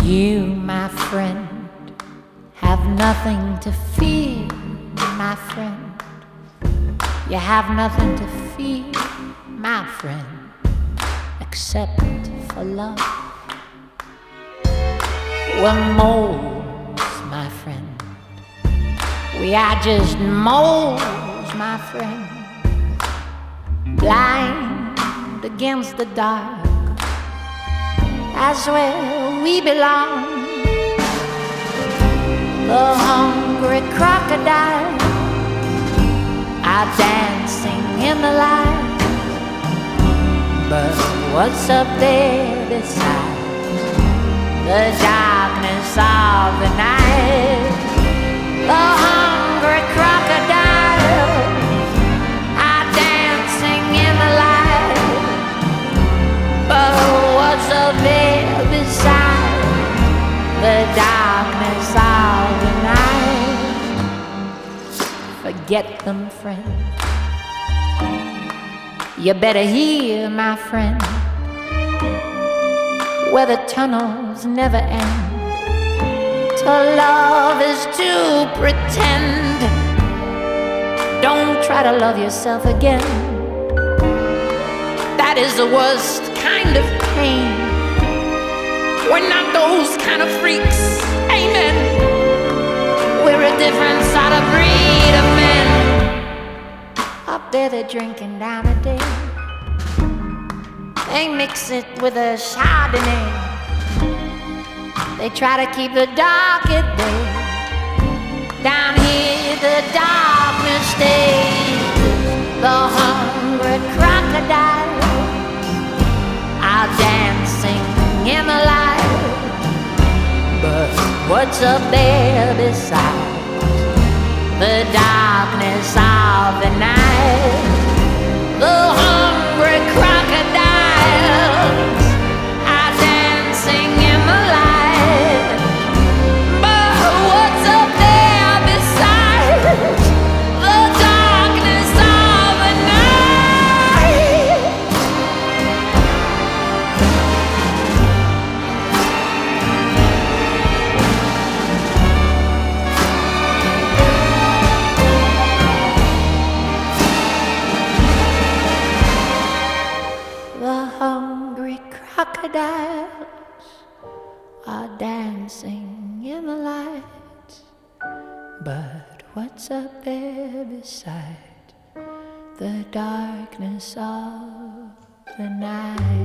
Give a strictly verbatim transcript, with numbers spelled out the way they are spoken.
You, my friend, have nothing to fear, my friend. You have nothing to fear, my friend, except for love. We're moles, my friend. We are just moles, my friend, blind against the dark. That's where we belong. The hungry crocodiles are dancing in the light, but what's up there beside the darkness of the night? The hungry crocodiles are dancing in the light, but what's up there beside the darkness of the night? Forget them, friend. You better hear, my friend, where the tunnels never end. To love is to pretend. Don't try to love yourself again. That is the worst kind of pain. We're not those kind of freaks, amen. We're a different sort of breed of men. Up there they're drinking down a day. They mix it with a Chardonnay. They try to keep the dark at bay. Down here the darkness stays. The hungry crocodiles are dancing in the light, but what's up there beside the darkness of the night? The hungry crocodiles are dancing in the light, but what's up there beside the darkness of the night? The hungry crocodiles are dancing in the light, but what's up there beside the darkness of the night?